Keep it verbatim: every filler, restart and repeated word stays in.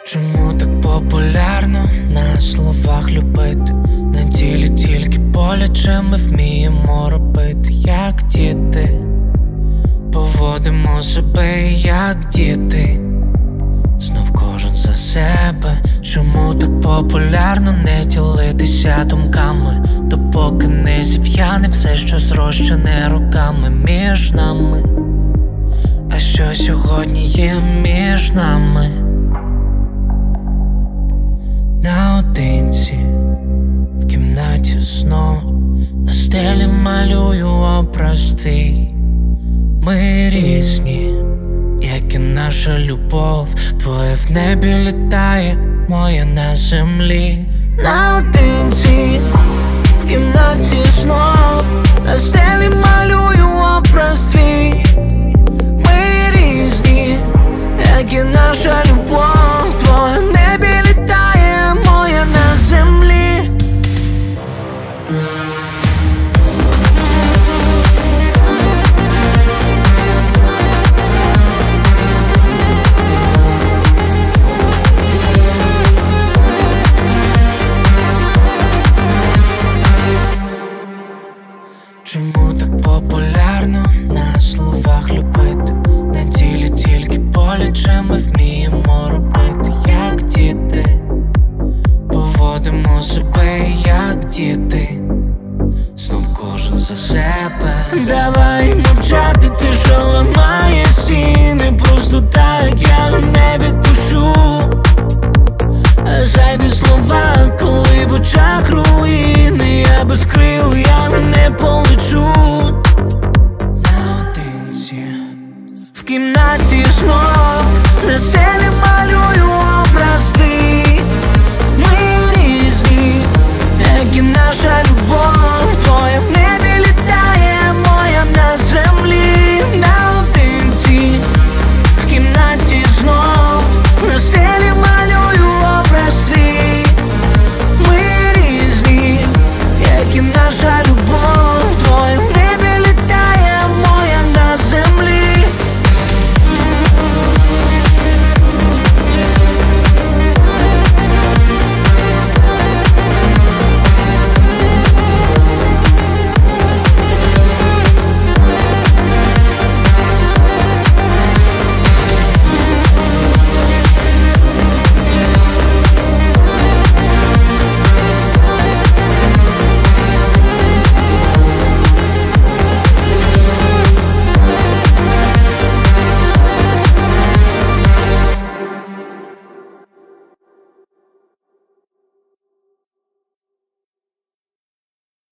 Чому так популярно на словах любити? На ділі тільки боляче ми вміємо робити, як діти. Поводимо себе, як діти. Знов кожен за себе. Чому так популярно не ділитися думками, допоки не зів'яне все, що зрощене роками між нами? А що сьогодні є між нами? Наодинці в кімнаті знов на стелі малюю образ твій. Ми різні, як і наша любов. Твоє в небі літає, моя на землі. Наодинці в кімнаті знов на стелі малюю образ твій.